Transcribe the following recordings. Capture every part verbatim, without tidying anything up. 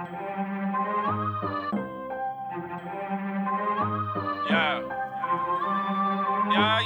Yeah. Yeah,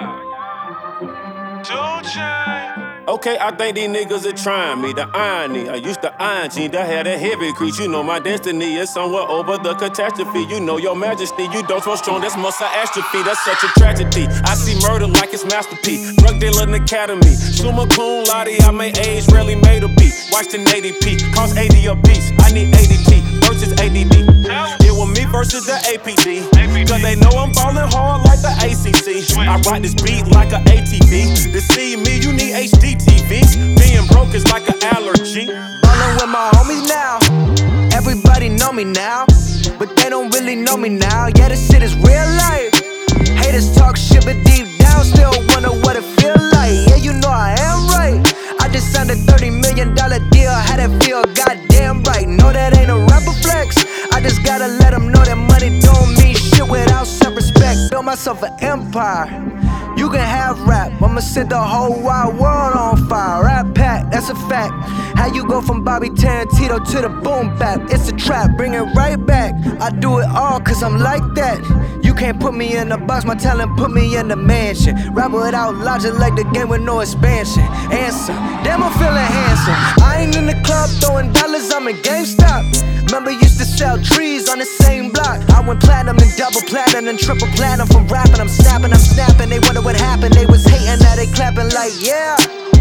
yeah. Two Chainz. Okay, I think these niggas are trying me. The irony, I used to iron jeans that had a heavy crease. You know my destiny is somewhere over the catastrophe. You know your majesty, you don't throw strong, that's muscle atrophy. That's such a tragedy. I see murder like it's masterpiece. Drug dealer in the academy. Summa cum laude, I made age, rarely made a beat. Watched an eighty p, cost eighty a piece. I need A D P versus A D D. It was me versus the A P D. Cause they know I'm ballin' hard like the A C C. I ride this beat like a A T V. To see me, you need H D T V. Being broke is like an allergy. Ballin' with my homies now. Everybody know me now, but they don't really know me now. Yeah, this shit is real life. Haters talk shit, but deep down still wonder what it feel like. Yeah, you know I am right. I just signed a thirty million dollar deal. How that feel? Goddamn right. No, that ain't a rapper flex. I just gotta let them know that money don't mean shit without self-respect. Build myself an empire. You can have rap, I'ma set the whole wide world on fire. Rap pack, that's a fact. How you go from Bobby Tarantino to the boom bap? It's a trap, bring it right back. I do it all cause I'm like that. You can't put me in a box, my talent put me in the mansion. Rap without logic like the game with no expansion. Answer, damn I'm feeling handsome. I ain't in the club throwing dollars, I'm in GameStop. Remember used to sell trees on the same block. I went platinum and double platinum and triple platinum from rapping. I'm snapping, I'm snapping. They wonder what happened. They was hating, now they clapping like yeah,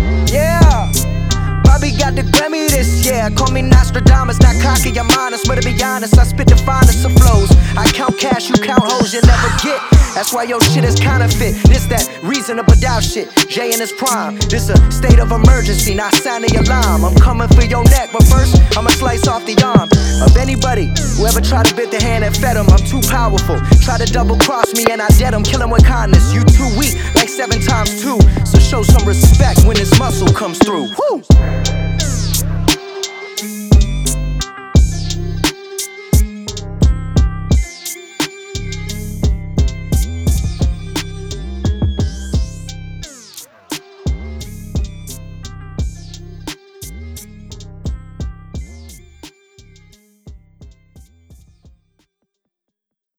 yeah. Bobby got the Grammy this year. Call me Nostradamus, not cocky, I'm honest. But to be honest, I spit the finest of flows. I count cash, you count hoes, you never get. That's why your shit is counterfeit. This that reasonable doubt shit. Jay in his prime. This a state of emergency, not sign the alarm. I'm coming for your neck, but first I'ma slice off the arm of anybody who ever tried to bit the hand that fed him. I'm too powerful. Try to double cross me and I dead him. Kill him with kindness. You too weak, like seven times two. So show some respect when this muscle comes through. Woo!